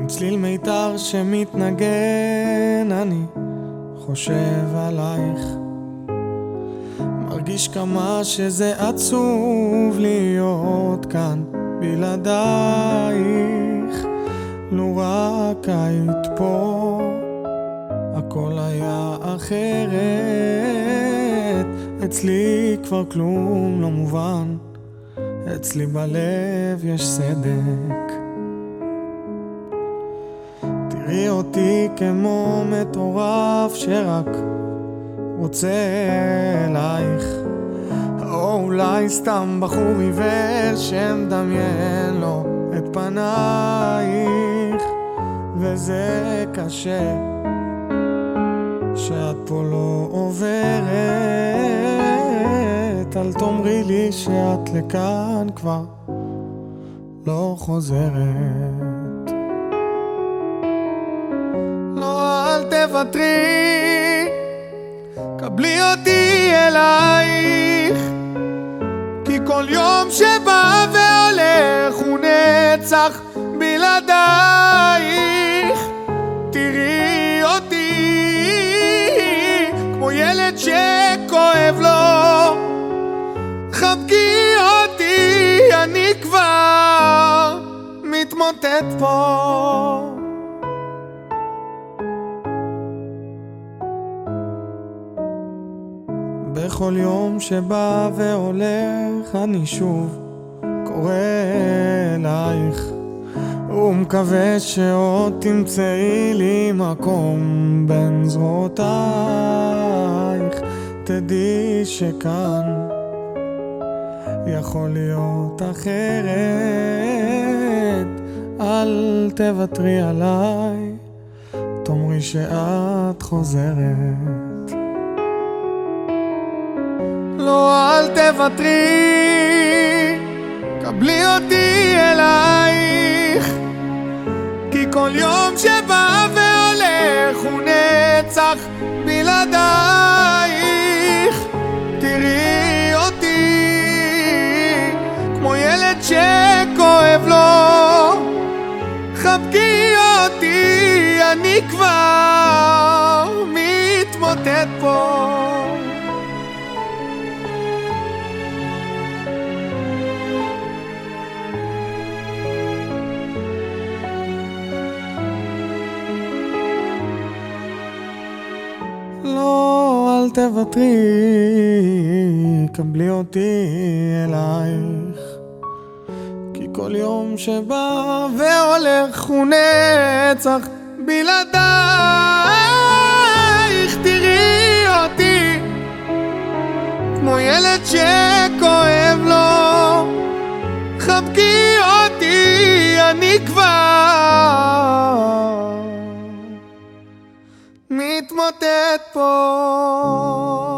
צליל מיתר שמתנגן, אני חושב עלייך, מרגיש כמה שזה עצוב להיות כאן בלעדייך. לו רק היית פה הכל היה אחרת. אצלי כבר כלום לא מובן, אצלי בלב יש סדק. תראי אותי כמו מטורף שרק רוצה אלייך, או אולי סתם בחור עיוור שמדמיין לו את פנייך. וזה קשה שאת פה לא עוברת, אל תאמרי לי שאת לכאן כבר לא חוזרת. לא, אל תוותרי, קבלי אותי אלייך, כי כל יום שבא והולך הוא נצח בלעדייך. תראי אותי כמו ילד שכואב לו, חבקי אותי, אני כבר מתמוטט פה. בכל יום שבא והולך אני שוב קורא אלייך, ומקווה שעוד תמצאי לי מקום בין זרועותייך. תדעי שכאן יכול להיות אחרת, אל תוותרי עליי, תאמרי שאת חוזרת. לא, אל תוותרי, קבלי אותי אלייך, כי כל יום שבא והולך הוא נצח בלעדייך. תראי אותי כמו ילד שכואב לו, חבקי אותי, אני כבר מתמוטט פה. לא, אל תוותרי, קבלי אותי אלייך, כי כל יום שבא והולך הוא נצח בלעדייך. תראי אותי כמו ילד שכואב לו, חבקי אותי, אני כבר מתמוטט פה.